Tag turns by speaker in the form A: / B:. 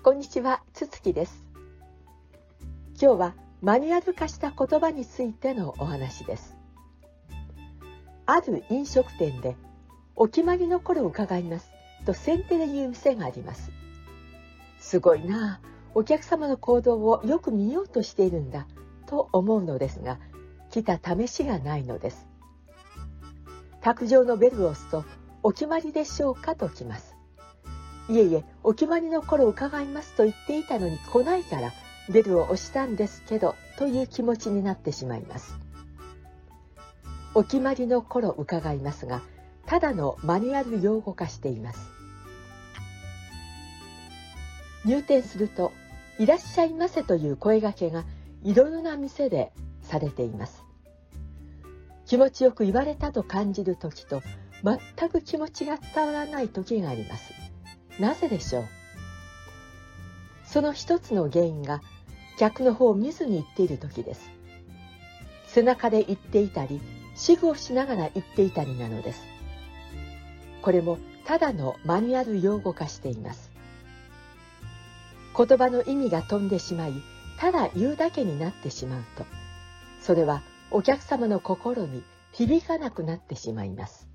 A: こんにちは、つつきです。今日はマニュアル化した言葉についてのお話です。ある飲食店でお決まりの頃伺いますと先手で言う店があります。すごいなあ、お客様の行動をよく見ようとしているんだと思うのですが、来た試しがないのです。卓上のベルを押すとお決まりでしょうかと来ます。いえいえ、お決まりの頃伺いますと言っていたのに来ないからベルを押したんですけどという気持ちになってしまいます。お決まりの頃伺いますが、ただのマニュアル用語化しています。入店するといらっしゃいませという声掛けがいろいろな店でされています。気持ちよく言われたと感じる時と全く気持ちが伝わらない時があります。なぜでしょう。その一つの原因が客の方を見ずに言っている時です。背中で言っていたり、私語をしながら言っていたりなのです。これもただのマニュアル用語化しています。言葉の意味が飛んでしまい、ただ言うだけになってしまうと、それはお客様の心に響かなくなってしまいます。